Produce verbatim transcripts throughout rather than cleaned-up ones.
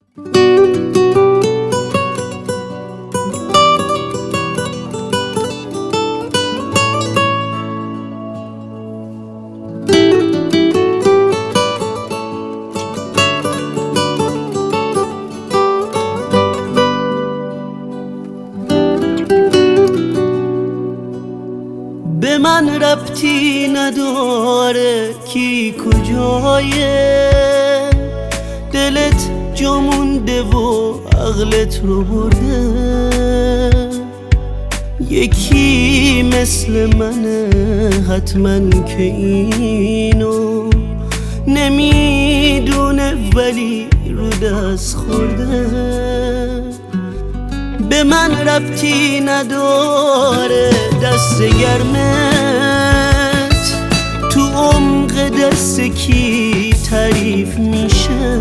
به من ربطی نداره کی کجایه، دلت جا مونده و عقلت رو برده. یکی مثل منه حتما که اینو نمیدونه ولی رو دست خورده. به من ربطی نداره دست گرمت تو عمق دست کی تعریف میشه.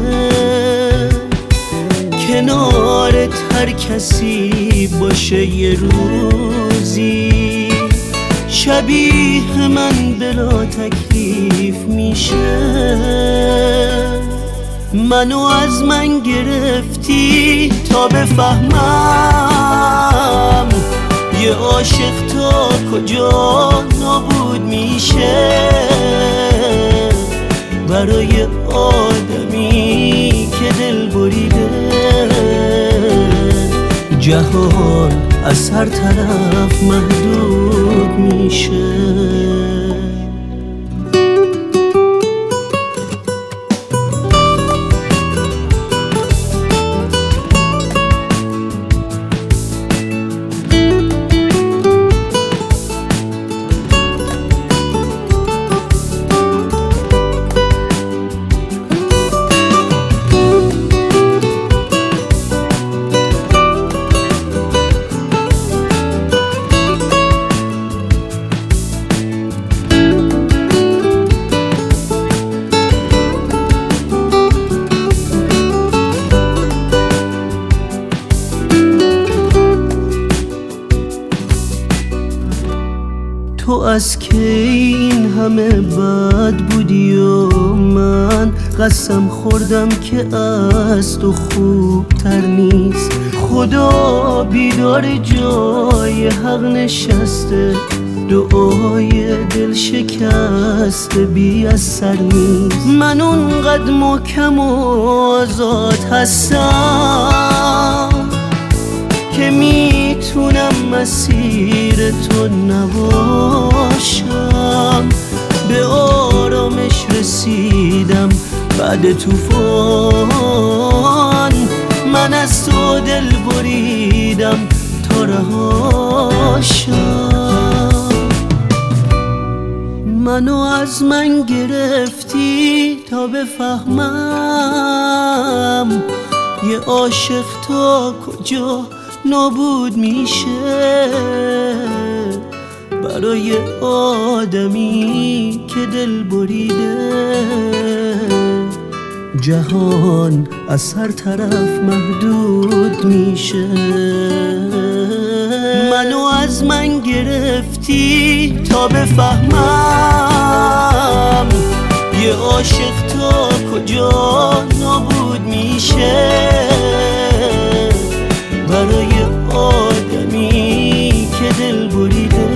کنارت هر کسی باشه یه روزی شبیه من بلا تکلیف میشه. منو از من گرفتی تا بفهمم یه عاشق تا کجا نابود میشه. برای آدمی که دل بریده جهان از هر طرف محدود میشه. تو از که این همه بد بودی و من قسم خوردم که از تو خوبتر نیست. خدا بیدار جای حق نشسته، دعای دل شکسته بی اثر نیست. من اونقدر محکم و آزاد هستم که میتونم مسیر تو نباشم. به آرامش رسیدم بعد طوفان، من از تو دل بریدم تا رهاشم. منو از من گرفتی تا بفهمم یه عاشق تا کجا نابود میشه. برای آدمی که دل بریده جهان از هر طرف محدود میشه. منو از من گرفتی تا بفهمم یه عاشق تا کجا نابود میشه. برای آدمی که دل بریده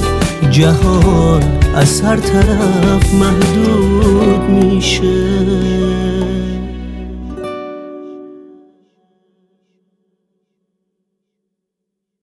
جهان از هر طرف محدود میشه.